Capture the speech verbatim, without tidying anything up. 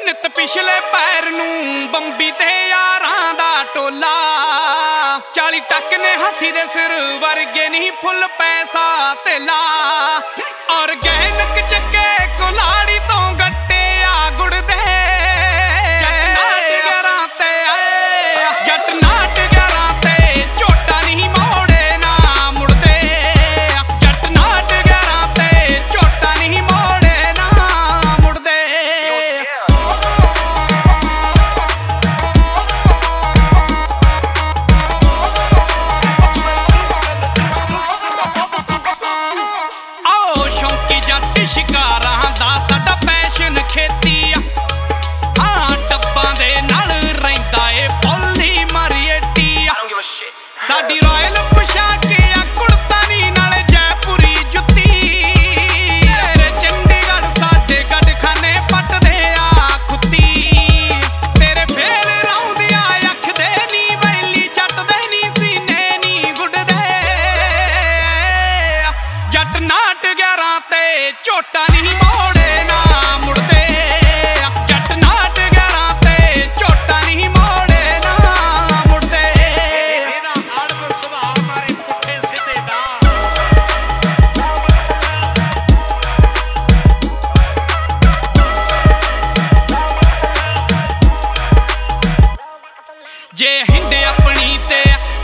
ਨਿਤ ਪਿਛਲੇ ਪੈਰ ਨੂੰ ਬੰਬੀ ਤੇ ਯਾਰਾਂ ਦਾ ਟੋਲਾ। ਚਾਲੀ ਟੱਕ ਨੇ ਹਾਥੀ ਦੇ ਸਿਰ ਵਰਗੇ ਨਹੀਂ ਫੁੱਲ ਪੈਸਾ ਧੇਲਾ। ਔਰ ਗਹਿਨਕ ਚੱਕੇ ਕੁਲਾੜੀ ਤੋਂ ਗੱਟੇ ਆ ਗੁੜ ਦੇ। ਜੱਟ ਨਾਟ ਗਿਆਰਾਂ ਤੇ ਆਏ ਜੱਟ ਨਾਟ ਗਿਆਰਾਂ ਤੇ ਝੋਟਾ ਨਹੀਂ ਮੋੜੇ ਨਾ ਮੁੜਦੇ। ਜੱਟ ਨਾਟ ਗਿਆਰਾਂ ਤੇ ਝੋਟਾ ਨਹੀਂ ਮੋੜੇ ਨਾ ਮੁੜਦੇ। ਆਓ ਸ਼ੌਂਕੀ ਜੱਟ ਸ਼ਿਕਾਰਾਂ ਦਾ ਸਾਡਾ ਪੈਸ਼ਨ ਖੇਤੀ ਆ। ਹਾਂ ਡੱਬਾਂ ਦੇ ਨਾਲ ਰਹਿੰਦਾ ਏ ਪੌਲੀ ਮਰੀਏਟੀ ਆ। ਸਾਡੀ ਰਾਇਲ ਪੁਸ਼ਾਕ ਆ ਕੁੜਤਾ ਨੀ ਨਾਲੇ ਜੈਪੁਰੀ ਜੁੱਤੀ। ਤੇਰੇ ਚੰਡੀਗੜ੍ਹ ਸਾਡੇ ਗੱਡਖਾਨੇ ਪੱਟਦੇ ਆ ਖੁੱਤੀ। ਤੇਰੇ ਫੇਰ ਰੌਂਦੀਆਂ ਅੱਖ ਦੇ ਨੀ ਵੈਲੀ ਜੱਟ ਦੇ ਨੀ ਸੀਨੇ ਨੀ ਗੁੱਡਦੇ। ਜੱਟ ਨਾਟ ਗਿਆਰਾਂ ਤੇ ਝੋਟਾ ਨਹੀਂ ਮੋੜੇ ਨਾ ਮੁੜਦੇ। ਜੱਟ ਨਾਟ ਗਿਆਰਾਂ ਤੇ ਝੋਟਾ ਨਹੀਂ ਮੋੜੇ ਨਾ ਮੁੜਦੇ। ਇਹਦਾ ਆੜਵ ਸੁਭਾਅ ਮਾਰੇ ਪੁੱਠੇ ਸਿੱਧੇ ਦਾ। ਜੇ ਹਿੰਡ ਆਪਣੀ ਤੇ